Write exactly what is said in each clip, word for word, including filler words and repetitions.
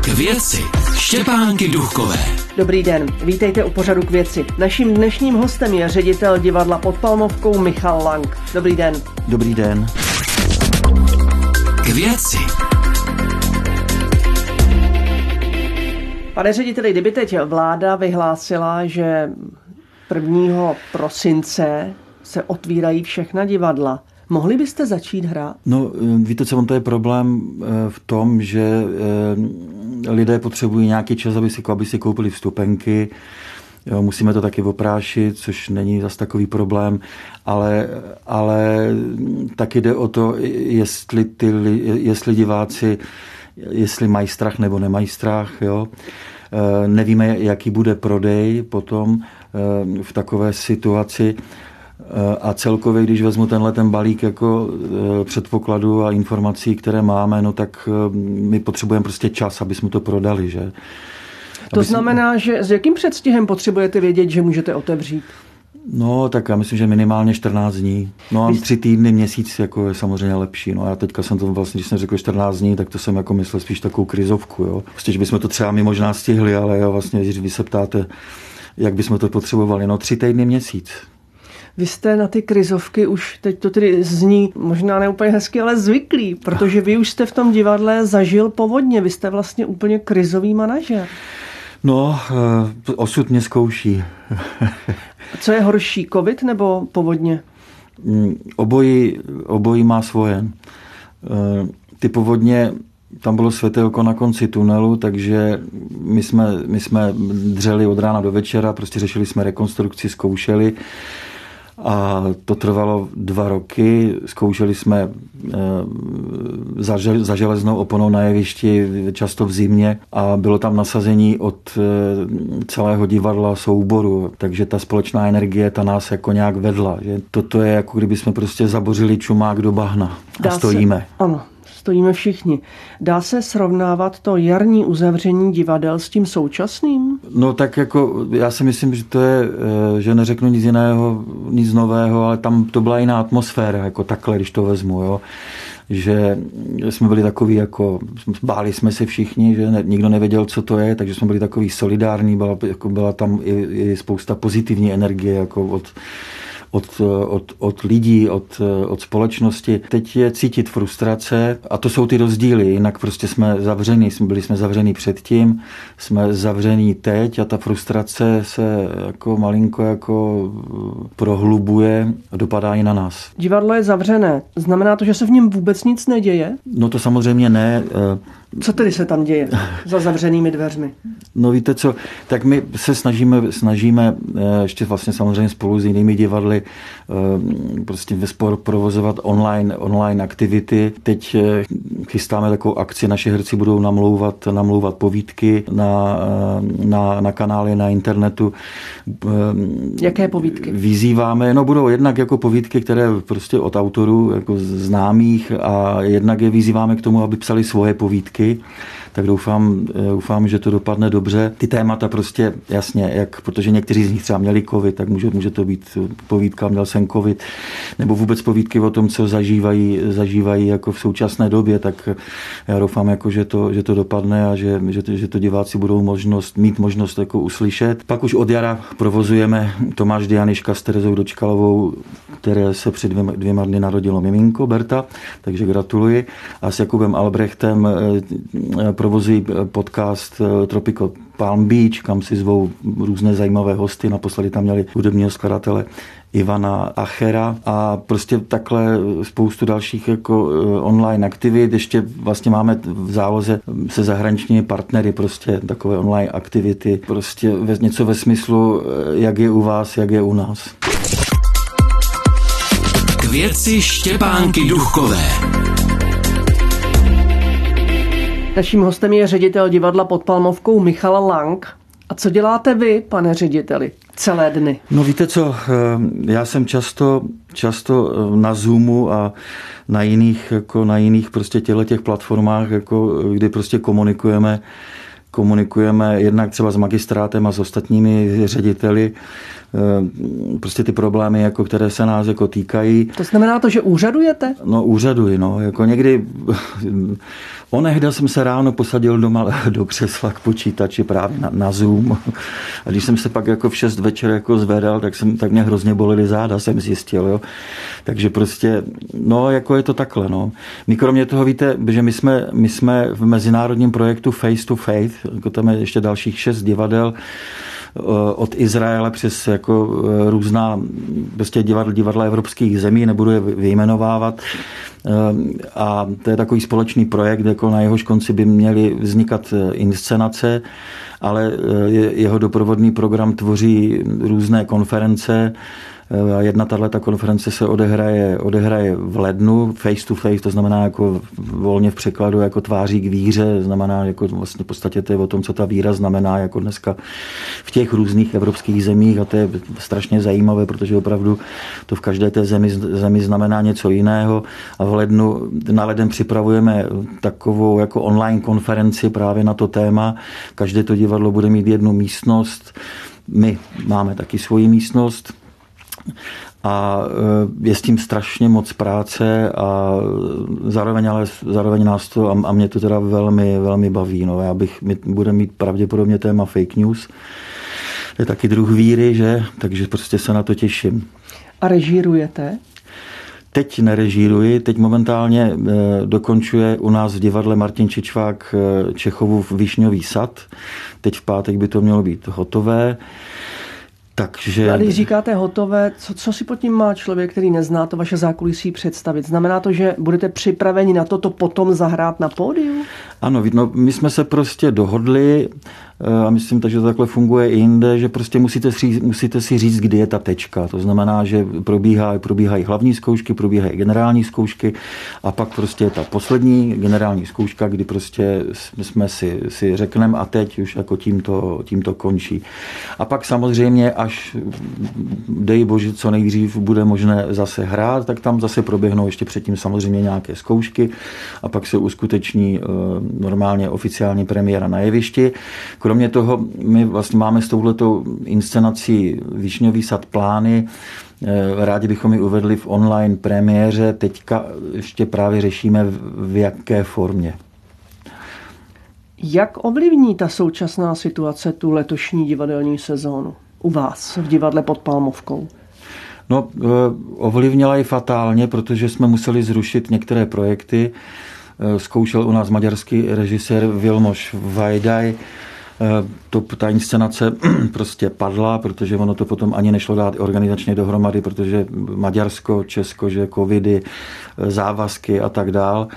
K věci Štěpánky Duchkové. Dobrý den, vítejte u pořadu K věci. Naším dnešním hostem je ředitel divadla Pod Palmovkou Michal Lang. Dobrý den. Dobrý den. K věci. Pane řediteli, kdyby teď vláda vyhlásila, že prvního prosince se otvírají všechna divadla, mohli byste začít hrát? No, víte co, on to je problém v tom, že lidé potřebují nějaký čas, aby si, aby si koupili vstupenky. Jo, musíme to taky oprášit, což není zas takový problém, ale, ale taky jde o to, jestli, ty, jestli diváci, jestli mají strach nebo nemají strach. Jo. Nevíme, jaký bude prodej potom v takové situaci. A celkově, když vezmu tenhle ten balík jako předpokladu a informací, které máme, no tak my potřebujeme prostě čas, aby jsme to prodali, že? To aby znamená, jsme... že s jakým předstihem potřebujete vědět, že můžete otevřít? No, tak já myslím, že minimálně čtrnáct dní. No a tři týdny, měsíc jako je samozřejmě lepší. No a já teďka jsem to vlastně, když jsem řekl čtrnáct dní, tak to jsem jako myslel spíš takovou krizovku, jo. Prostě, že bychom to třeba my možná stihli, ale jo, vlastně, když vy se ptáte, jak bychom to potřebovali, no tři týdny, měsíc. Vy jste na ty krizovky už, teď to tedy zní možná ne úplně hezky, ale zvyklý, protože vy už jste v tom divadle zažil povodně, vy jste vlastně úplně krizový manažer. No, osud mě zkouší. Co je horší, covid nebo povodně? Obojí, obojí má svoje. Ty povodně, tam bylo světelko na konci tunelu, takže my jsme, my jsme dřeli od rána do večera, prostě řešili jsme rekonstrukci, zkoušeli. A to trvalo dva roky. Zkoušeli jsme za, za železnou oponou na jevišti, často v zimě, a bylo tam nasazení od celého divadla souboru, takže ta společná energie, ta nás jako nějak vedla. Že toto je jako kdyby jsme prostě zabořili čumák do bahna a Dá stojíme. Se, ano. Stojíme všichni. Dá se srovnávat to jarní uzavření divadel s tím současným? No tak jako já si myslím, že to je, že neřeknu nic jiného, nic nového, ale tam to byla jiná atmosféra, jako takhle, když to vezmu, jo. Že jsme byli takový jako, báli jsme se všichni, že ne, nikdo nevěděl, co to je, takže jsme byli takový solidární, byla, jako byla tam i, i spousta pozitivní energie, jako od Od, od, od lidí, od, od společnosti. Teď je cítit frustrace a to jsou ty rozdíly. Jinak prostě jsme zavření, byli jsme zavření předtím, jsme zavření teď a ta frustrace se jako malinko jako prohlubuje a dopadá i na nás. Divadlo je zavřené. Znamená to, že se v něm vůbec nic neděje? No to samozřejmě ne. Co tedy se tam děje za zavřenými dveřmi? No víte co, tak my se snažíme, snažíme ještě vlastně samozřejmě spolu s jinými divadly prostě ve spor provozovat online, online aktivity. Teď chystáme takovou akci, naši herci budou namlouvat, namlouvat povídky na, na, na kanály na internetu. Jaké povídky? Vyzýváme, no budou jednak jako povídky, které prostě od autorů jako známých, a jednak je vyzýváme k tomu, aby psali svoje povídky. Tak doufám, doufám, že to dopadne dobře. Ty témata prostě, jasně, jak, protože někteří z nich třeba měli covid, tak může, může to být povídka, měl jsem covid, nebo vůbec povídky o tom, co zažívají, zažívají jako v současné době, tak já doufám, jako, že, to, že to dopadne a že, že, to, že to diváci budou možnost, mít možnost jako uslyšet. Pak už od jara provozujeme Tomáš Dianiška s Terezou Dočkalovou, které se před dvěma, dvěma dny narodilo miminko, Berta, takže gratuluji. A s Jakubem Albrechtem provozují podcast Tropical Palm Beach, kam si zvou různé zajímavé hosty. Naposledy tam měli hudebního skladatele Ivana Achera a prostě takhle spoustu dalších jako online aktivit. Ještě vlastně máme v záloze se zahraničními partnery prostě takové online aktivity. Prostě něco ve smyslu, jak je u vás, jak je u nás. K věci Štěpánky Duchkové. Naším hostem je ředitel divadla Pod Palmovkou Michal Lang. A co děláte vy, pane řediteli, celé dny? No víte co, já jsem často, často na Zoomu a na jiných, jako na jiných prostě těchto těch platformách, jako, kdy prostě komunikujeme komunikujeme jednak třeba s magistrátem a s ostatními řediteli, prostě ty problémy, jako které se nás jako týkají. To znamená to, že úřadujete? No úřaduji, no. Jako někdy onehda jsem se ráno posadil doma do křesla k počítači právě na, na Zoom. A když jsem se pak jako v šest večer jako zvedal, tak, jsem, tak mě hrozně bolely záda, jsem zjistil. Jo. Takže prostě, no jako je to takhle. No. My kromě toho víte, že my jsme, my jsme v mezinárodním projektu Face to Faith, jako tam je ještě dalších šest divadel, od Izraele přes jako různá prostě divadla, divadla evropských zemí, nebudu je vyjmenovávat. A to je takový společný projekt, jako na jehož konci by měly vznikat inscenace, ale jeho doprovodný program tvoří různé konference. Jedna tato konference se odehraje, odehraje v lednu, face to face, to znamená jako volně v překladu jako tváří k víře, znamená jako vlastně v podstatě to je o tom, co ta víra znamená jako dneska v těch různých evropských zemích a to je strašně zajímavé, protože opravdu to v každé té zemi, zemi znamená něco jiného a v lednu, na leden připravujeme takovou jako online konferenci právě na to téma. Každé to divadlo bude mít jednu místnost, my máme taky svoji místnost, a je s tím strašně moc práce a zároveň, ale zároveň nás to a mě to teda velmi, velmi baví. No, já bych, bude mít pravděpodobně téma fake news. To je taky druh víry, že? Takže prostě se na to těším. A režírujete? Teď nerežíruji, teď momentálně dokončuje u nás v divadle Martin Čičvák Čechovův Višňový sad. Teď v pátek by to mělo být hotové. Takže... A když říkáte hotové, co, co si pod tím má člověk, který nezná to vaše zákulisí představit? Znamená to, že budete připraveni na to, to potom zahrát na pódiu? Ano, no, my jsme se prostě dohodli a myslím, že to takhle funguje i jinde, že prostě musíte si, musíte si říct, kdy je ta tečka. To znamená, že probíhá, probíhají hlavní zkoušky, probíhají generální zkoušky a pak prostě je ta poslední generální zkouška, kdy prostě jsme si, si řekneme a teď už jako tímto, tímto končí. A pak samozřejmě, až dej bože, co nejdřív bude možné zase hrát, tak tam zase proběhnou ještě předtím samozřejmě nějaké zkoušky a pak se uskuteční normálně oficiální premiéra na jevišti. Kromě toho my vlastně máme s touhletou inscenací Višňový sad plány. Rádi bychom ji uvedli v online premiéře. Teďka ještě právě řešíme v jaké formě. Jak ovlivní ta současná situace tu letošní divadelní sezónu u vás v divadle pod Palmovkou? No, ovlivnila ji fatálně, protože jsme museli zrušit některé projekty. Zkoušel u nás maďarský režisér Vilmos Vajdaj. To, ta inscenace prostě padla, protože ono to potom ani nešlo dát organizačně dohromady, protože Maďarsko, Česko, že covidy, závazky a tak dál.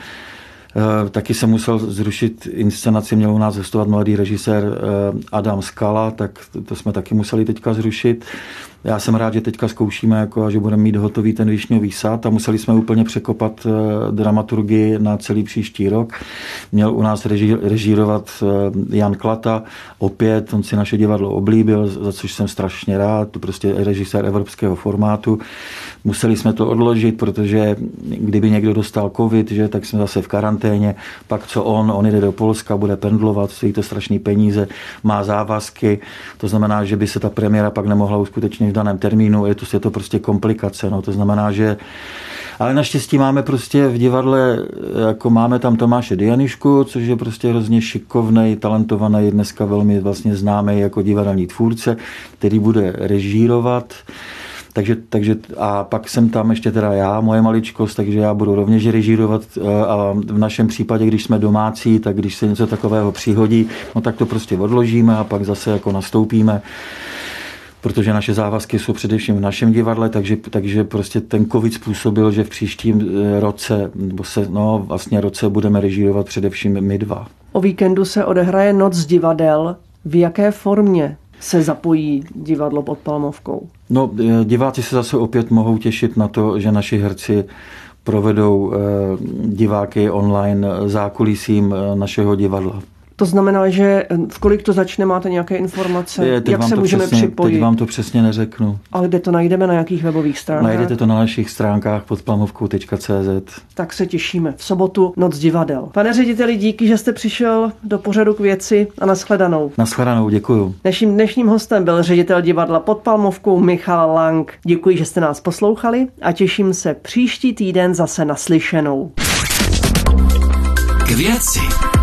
Taky se musel zrušit inscenaci, měl u nás hostovat mladý režisér Adam Skala, tak to jsme taky museli teďka zrušit. Já jsem rád, že teďka zkoušíme jako, a že budeme mít hotový ten Višňový sad a museli jsme úplně překopat dramaturgii na celý příští rok. Měl u nás reží, režírovat Jan Klata, opět, on si naše divadlo oblíbil, za což jsem strašně rád, to prostě je režisér evropského formátu. Museli jsme to odložit, protože kdyby někdo dostal covid, že, tak jsme zase v karanténě, pak co on, on jde do Polska, bude pendlovat, stojí to strašný peníze, má závazky, to znamená, že by se ta premiéra pak nemohla uskutečnit v daném termínu, je to, je to prostě komplikace, no, to znamená, že ale naštěstí máme prostě v divadle, jako máme tam Tomáše Dianišku, což je prostě hrozně šikovnej, talentovaný, dneska velmi vlastně známý jako divadelní tvůrce, který bude režírovat. Takže, takže a pak jsem tam ještě teda já, moje maličkost, takže já budu rovněž režírovat a v našem případě, když jsme domácí, tak když se něco takového přihodí, no tak to prostě odložíme a pak zase jako nastoupíme, protože naše závazky jsou především v našem divadle, takže, takže prostě ten covid způsobil, že v příštím roce, nebo se, no vlastně roce budeme režírovat především my dva. O víkendu se odehraje Noc divadel. V jaké formě se zapojí divadlo pod Palmovkou? No, diváci se zase opět mohou těšit na to, že naši herci provedou diváky online zákulisím našeho divadla. To znamená, že v kolik to začne, máte nějaké informace, Je, jak se můžeme přesně, připojit? Teď vám to přesně neřeknu. Ale kde to najdeme, na jakých webových stránkách? Najdete to na našich stránkách pod plamovkou tečka cé zet. Tak se těšíme. V sobotu Noc divadel. Pane řediteli, díky, že jste přišel do pořadu K věci a nashledanou. Nashledanou, děkuju. Naším dnešním hostem byl ředitel divadla pod Palmovkou Michal Lang. Děkuji, že jste nás poslouchali a těším se příští týden zase naslyšenou. K věci.